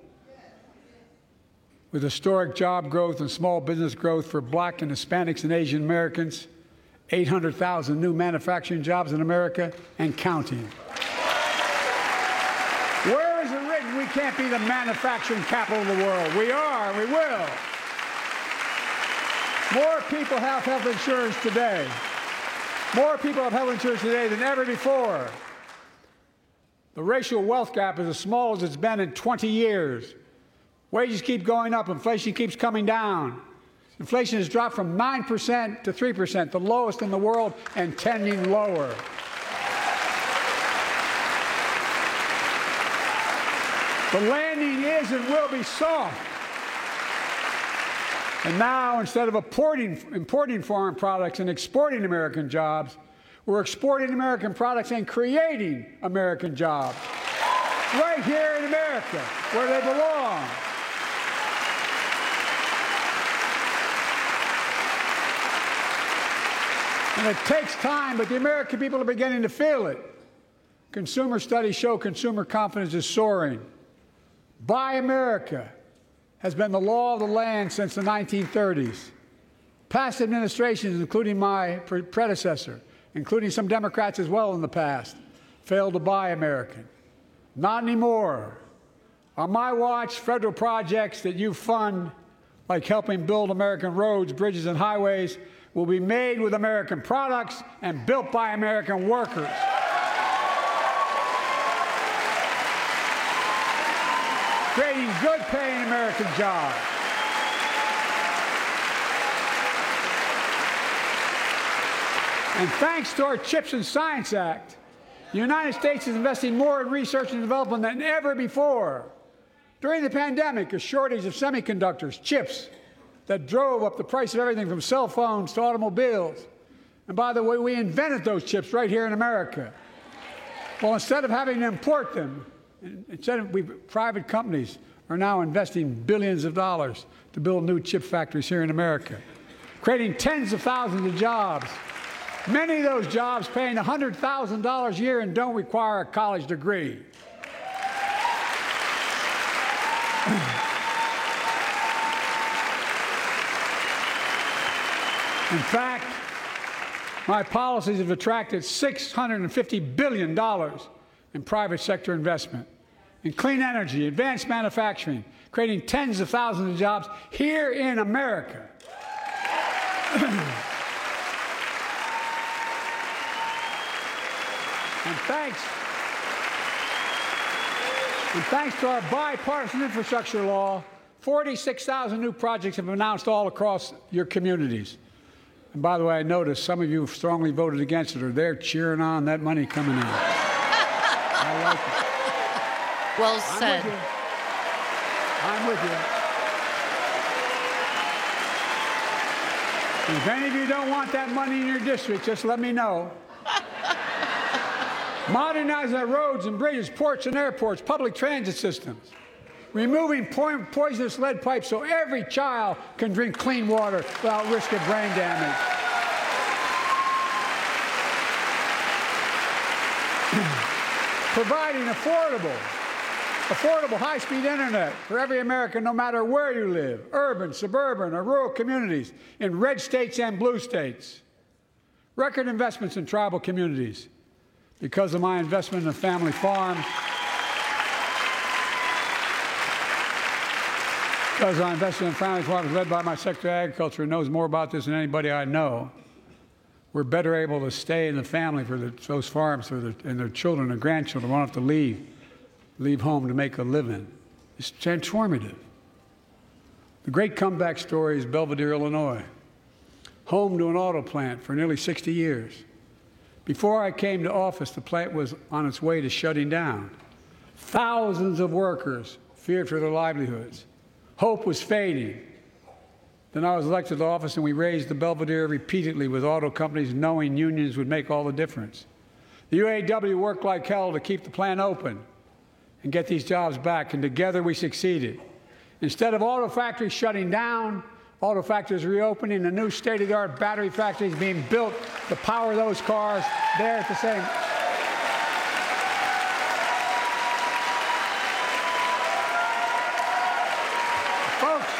With historic job growth and small business growth for Black and Hispanics and Asian Americans, eight hundred thousand new manufacturing jobs in America and counting. Where is it written we can't be the manufacturing capital of the world? We are, we will. More people have health insurance today. More people have health insurance today than ever before. The racial wealth gap is as small as it's been in twenty years. Wages keep going up. Inflation keeps coming down. Inflation has dropped from nine percent to three percent, the lowest in the world, and tending lower. The landing is and will be soft. And now, instead of importing, importing foreign products and exporting American jobs, we're exporting American products and creating American jobs right here in America, where they belong. And it takes time, but the American people are beginning to feel it. Consumer studies show consumer confidence is soaring. Buy America has been the law of the land since the nineteen thirties. Past administrations, including my predecessor, including some Democrats as well in the past, failed to buy American. Not anymore. On my watch, federal projects that you fund, like helping build American roads, bridges, and highways, will be made with American products and built by American workers. Creating good-paying American jobs. And thanks to our CHIPS and Science Act, the United States is investing more in research and development than ever before. During the pandemic, a shortage of semiconductors, chips, that drove up the price of everything from cell phones to automobiles. And by the way, we invented those chips right here in America. Well, instead of having to import them, instead of we, private companies are now investing billions of dollars to build new chip factories here in America, creating tens of thousands of jobs. Many of those jobs paying one hundred thousand dollars a year and don't require a college degree. In fact, my policies have attracted six hundred fifty billion dollars in private sector investment in clean energy, advanced manufacturing, creating tens of thousands of jobs here in America. And thanks, and thanks to our bipartisan infrastructure law, forty-six thousand new projects have been announced all across your communities. And by the way, I noticed some of you strongly voted against it, or they're cheering on that money coming in. I like it. Well said. I'm with you. I'm with you. If any of you don't want that money in your district, just let me know. Modernizing our roads and bridges, ports and airports, public transit systems. Removing po poisonous lead pipes so every child can drink clean water without risk of brain damage. Providing affordable, affordable high-speed internet for every American, no matter where you live, urban, suburban, or rural communities, in red states and blue states. Record investments in tribal communities. Because of my investment in a family farm, because I invested in family farms led by my Secretary of Agriculture, who knows more about this than anybody I know, we're better able to stay in the family for the, those farms for their, and their children and grandchildren won't have to leave, leave home to make a living. It's transformative. The great comeback story is Belvidere, Illinois, home to an auto plant for nearly sixty years. Before I came to office, the plant was on its way to shutting down. Thousands of workers feared for their livelihoods. Hope was fading. Then I was elected to office, and we raised the Belvidere repeatedly with auto companies, knowing unions would make all the difference. The U A W worked like hell to keep the plant open and get these jobs back, and together we succeeded. Instead of auto factories shutting down, Auto factories reopening, a new state-of-the-art battery factories being built to power those cars there at the same. Folks,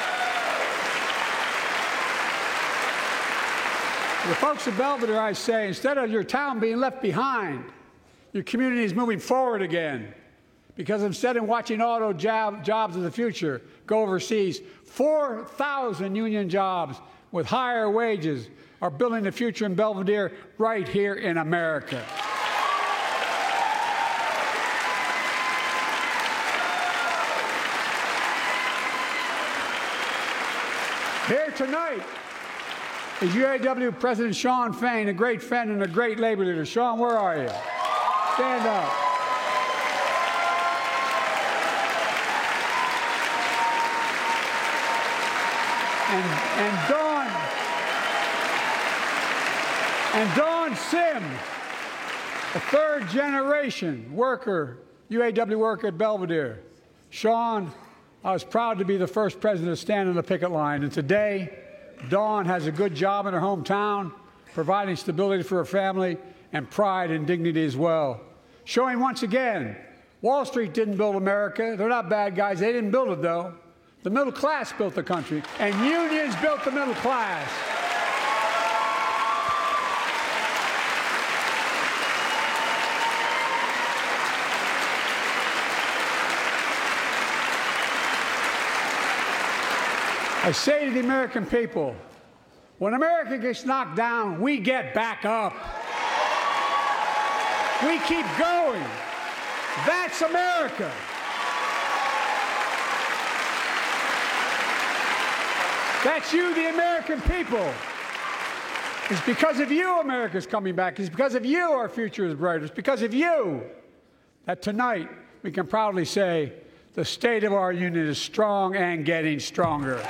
the folks of Belvedere, I say, instead of your town being left behind, your community is moving forward again. Because instead of watching auto job, jobs of the future go overseas, four thousand union jobs with higher wages are building the future in Belvedere right here in America. Here tonight is U A W President Shawn Fain, a great friend and a great labor leader. Shawn, where are you? Stand up. And, and Dawn, and Dawn Sims, a third generation worker, U A W worker at Belvedere. Shawn, I was proud to be the first president to stand on the picket line, and today, Dawn has a good job in her hometown, providing stability for her family and pride and dignity as well. Showing once again, Wall Street didn't build America. They're not bad guys. They didn't build it, though. The middle class built the country, and unions built the middle class. I say to the American people, when America gets knocked down, we get back up. We keep going. That's America. That's you, the American people. It's because of you America's coming back. It's because of you our future is brighter. It's because of you that tonight we can proudly say the state of our union is strong and getting stronger.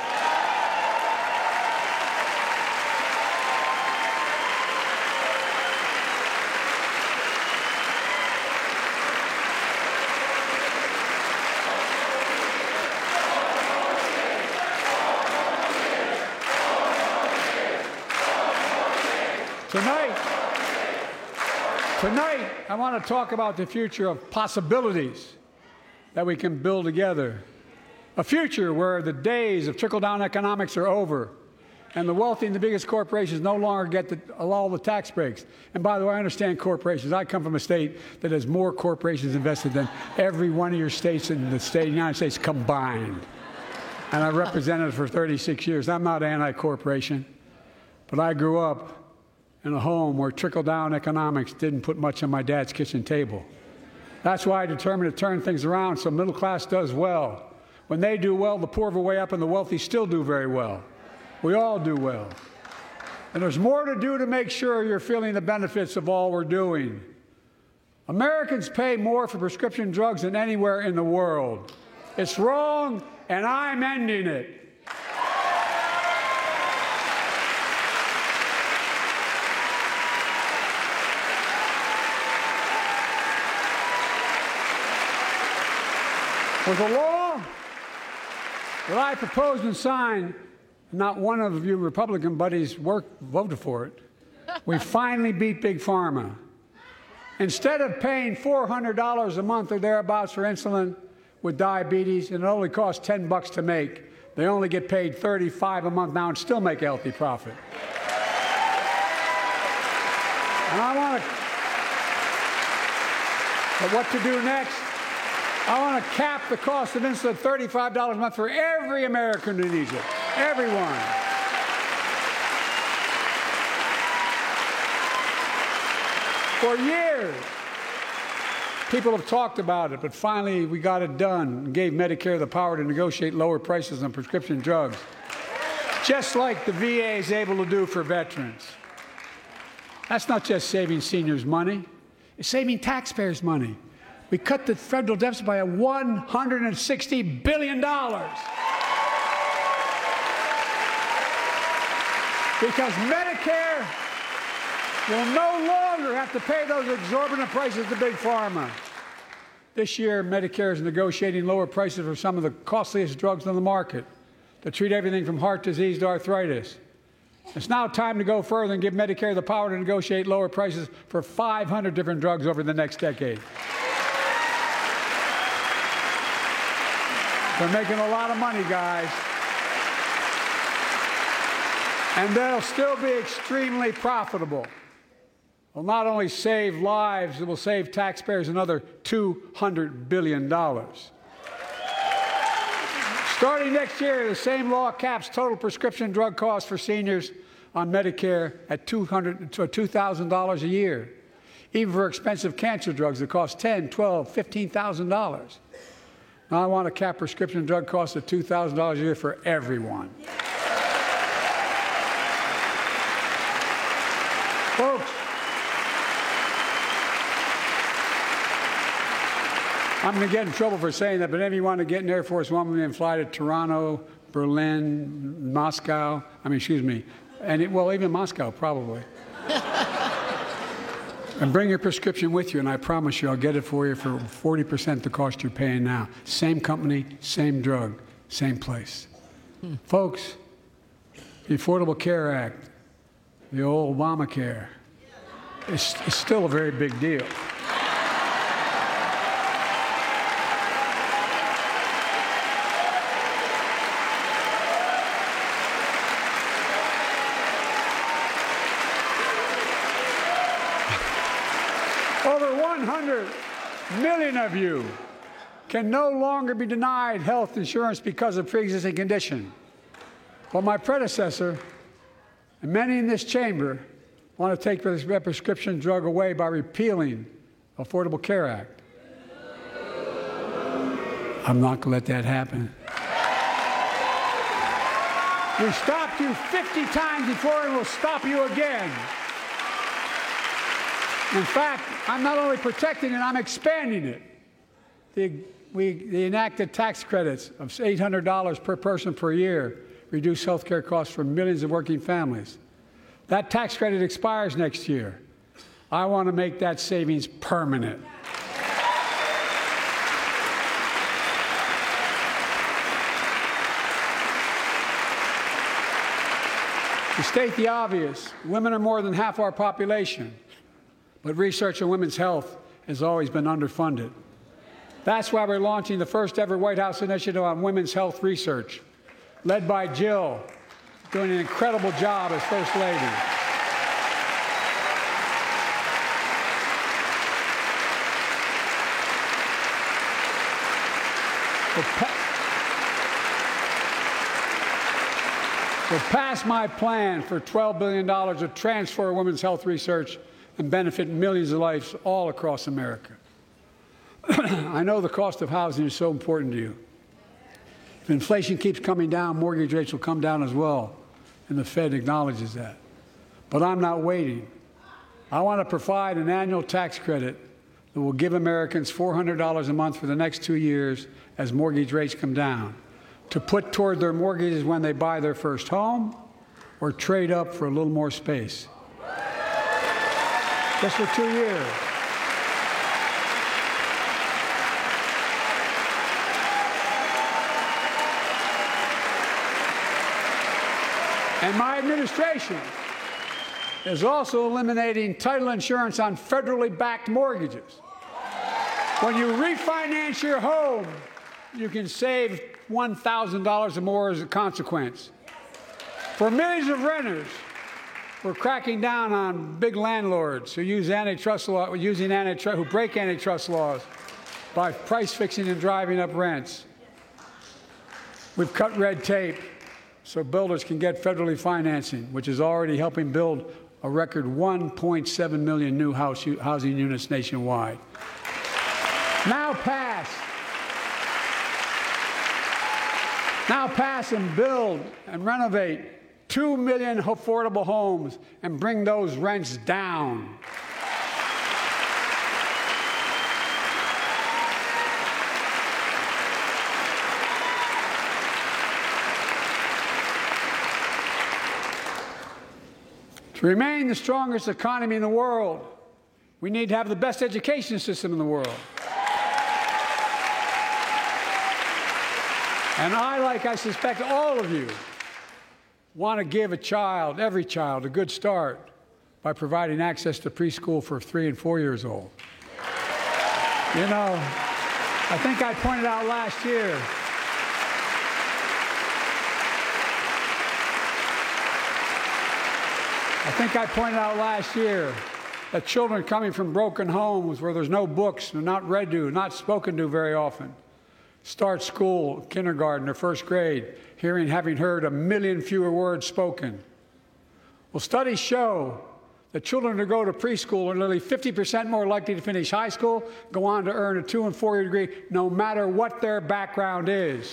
Tonight, tonight, I want to talk about the future of possibilities that we can build together. A future where the days of trickle-down economics are over, and the wealthy and the biggest corporations no longer get the, all the tax breaks. And by the way, I understand corporations. I come from a state that has more corporations invested than every one of your states in the state of the United States combined. And I represented it for thirty-six years. I'm not anti-corporation, but I grew up in a home where trickle-down economics didn't put much on my dad's kitchen table. That's why I determined to turn things around so middle class does well. When they do well, the poor go way up and the wealthy still do very well. We all do well. And there's more to do to make sure you're feeling the benefits of all we're doing. Americans pay more for prescription drugs than anywhere in the world. It's wrong, and I'm ending it. With a law that I proposed and signed, not one of you Republican buddies worked, voted for it. We finally beat Big Pharma. Instead of paying four hundred dollars a month or thereabouts for insulin with diabetes, and it only costs ten bucks to make, they only get paid thirty-five a month now and still make a healthy profit. And I want to, but what to do next? I want to cap the cost of insulin at thirty-five dollars a month for every American who needs it. Everyone. For years, people have talked about it, but finally we got it done and gave Medicare the power to negotiate lower prices on prescription drugs, just like the V A is able to do for veterans. That's not just saving seniors money, it's saving taxpayers money. We cut the federal deficit by one hundred sixty billion dollars. Because Medicare will no longer have to pay those exorbitant prices to Big Pharma. This year, Medicare is negotiating lower prices for some of the costliest drugs on the market. to treat everything from heart disease to arthritis. It's now time to go further and give Medicare the power to negotiate lower prices for five hundred different drugs over the next decade. They're making a lot of money, guys. And they'll still be extremely profitable. Will not only save lives, it will save taxpayers another two hundred billion dollars. Starting next year, the same law caps total prescription drug costs for seniors on Medicare at two thousand dollars a year, even for expensive cancer drugs that cost ten thousand dollars, twelve thousand dollars, fifteen thousand dollars. Now I want to cap prescription drug costs at two thousand dollars a year for everyone. Folks, I'm going to get in trouble for saying that, but if you want to get an Air Force One and fly to Toronto, Berlin, Moscow, I mean, excuse me, and it, well, even Moscow, probably. And bring your prescription with you, and I promise you I'll get it for you for forty percent the cost you're paying now. Same company, same drug, same place. Hmm. Folks, the Affordable Care Act, the old Obamacare, is, is still a very big deal. Over one hundred million of you can no longer be denied health insurance because of pre-existing condition. But my predecessor and many in this chamber want to take this prescription drug away by repealing the Affordable Care Act. I'm not going to let that happen. We stopped you fifty times before, and we'll stop you again. In fact, I'm not only protecting it, I'm expanding it. The, we the enacted tax credits of eight hundred dollars per person per year reduce health care costs for millions of working families. That tax credit expires next year. I want to make that savings permanent. To state the obvious, women are more than half our population. But research on women's health has always been underfunded. That's why we're launching the first ever White House initiative on women's health research, led by Jill, doing an incredible job as First Lady. So pass my plan for twelve billion dollars to transfer women's health research and benefit millions of lives all across America. I know the cost of housing is so important to you. If inflation keeps coming down, mortgage rates will come down as well, and the Fed acknowledges that. But I'm not waiting. I want to provide an annual tax credit that will give Americans four hundred dollars a month for the next two years as mortgage rates come down, to put toward their mortgages when they buy their first home or trade up for a little more space. Just for two years. And my administration is also eliminating title insurance on federally backed mortgages. When you refinance your home, you can save one thousand dollars or more as a consequence. For millions of renters, we're cracking down on big landlords who use antitrust law, using antitrust, who break antitrust laws by price fixing and driving up rents. We've cut red tape so builders can get federally financing, which is already helping build a record one point seven million new house, housing units nationwide. Now pass. Now pass and build and renovate two million affordable homes and bring those rents down. To remain the strongest economy in the world, we need to have the best education system in the world. And I, like I suspect all of you, want to give a child, every child, a good start by providing access to preschool for three and four years old. You know, I think I pointed out last year, I think I pointed out last year that children coming from broken homes where there's no books, they're not read to, not spoken to very often, start school, kindergarten or first grade, hearing, having heard a million fewer words spoken. Well, studies show that children who go to preschool are nearly fifty percent more likely to finish high school, go on to earn a two and four-year degree, no matter what their background is.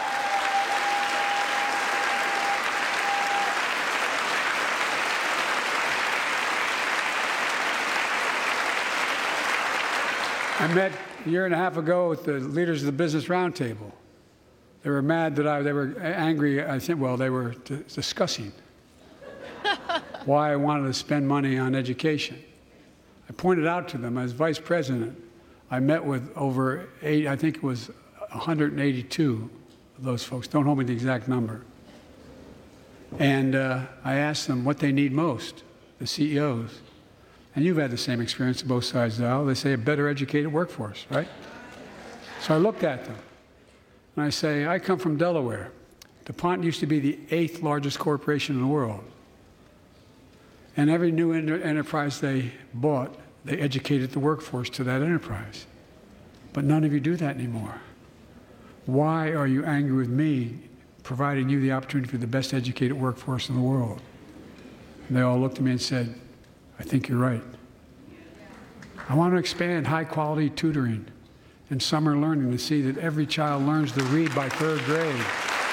I met a year and a half ago with the leaders of the Business Roundtable. They were mad that I, they were angry, I think, well, they were d- discussing why I wanted to spend money on education. I pointed out to them, as vice president, I met with over eight, I think it was one hundred eighty-two of those folks. Don't hold me to the exact number. And uh, I asked them what they need most, the C E Os. And you've had the same experience on both sides of the aisle. They say a better educated workforce, right? So I looked at them, and I say, I come from Delaware. DuPont used to be the eighth largest corporation in the world. And every new enter- enterprise they bought, they educated the workforce to that enterprise. But none of you do that anymore. Why are you angry with me providing you the opportunity for the best educated workforce in the world? And they all looked at me and said, I think you're right. I want to expand high-quality tutoring and summer learning to see that every child learns to read by third grade.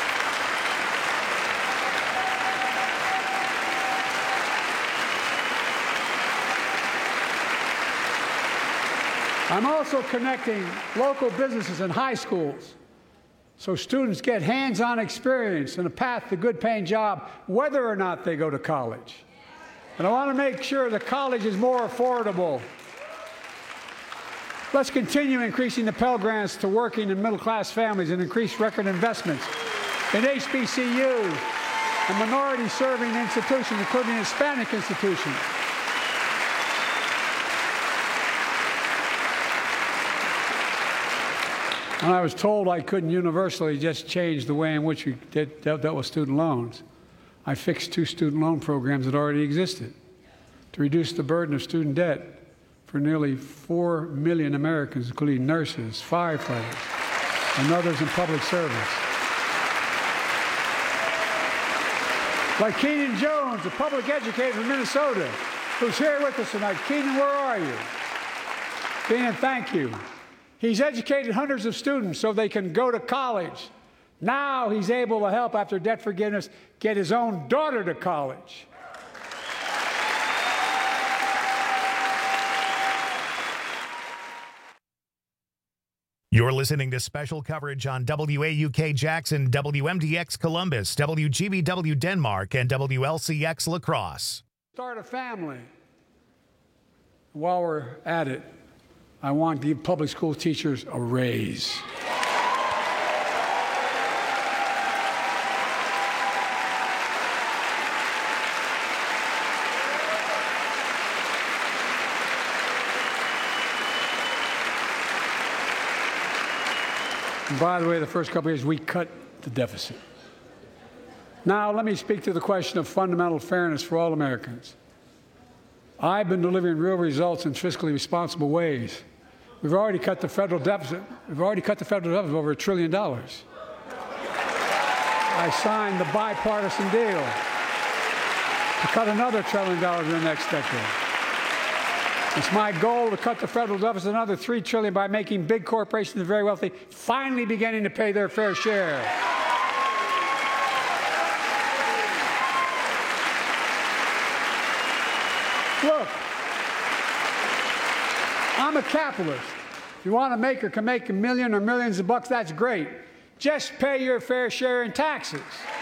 I'm also connecting local businesses and high schools so students get hands-on experience and a path to a good-paying job, whether or not they go to college. And I want to make sure the college is more affordable. Let's continue increasing the Pell Grants to working and middle-class families and increase record investments in H B C Us and minority-serving institutions, including Hispanic institutions. And I was told I couldn't universally just change the way in which we did, dealt, dealt with student loans. I fixed two student loan programs that already existed to reduce the burden of student debt for nearly four million Americans, including nurses, firefighters, and others in public service. Like Keenan Jones, a public educator from Minnesota, who's here with us tonight. Keenan, where are you? Keenan, thank you. He's educated hundreds of students so they can go to college. Now he's able to help, after debt forgiveness, get his own daughter to college. You're listening to special coverage on W A U K Jackson, W M D X Columbus, W G B W Denmark, and W L C X La Crosse. Start a family. While we're at it, I want to give public school teachers a raise. And by the way, the first couple of years, we cut the deficit. Now, let me speak to the question of fundamental fairness for all Americans. I've been delivering real results in fiscally responsible ways. We've already cut the federal deficit. We've already cut the federal deficit over a trillion dollars. I signed the bipartisan deal to cut another trillion dollars in the next decade. It's my goal to cut the federal deficit another three trillion dollars by making big corporations and the very wealthy finally beginning to pay their fair share. Look, I'm a capitalist. If you want to make or can make a million or millions of bucks, that's great. Just pay your fair share in taxes.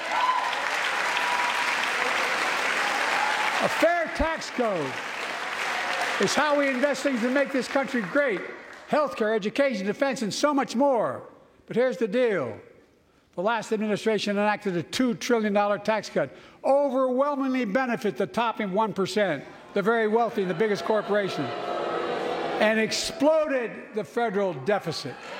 A fair tax code is how we invest things to make this country great. Healthcare, education, defense, and so much more. But here's the deal. the last administration enacted a two trillion dollars tax cut, overwhelmingly benefit the top one percent, the very wealthy and the biggest corporations, and exploded the federal deficit.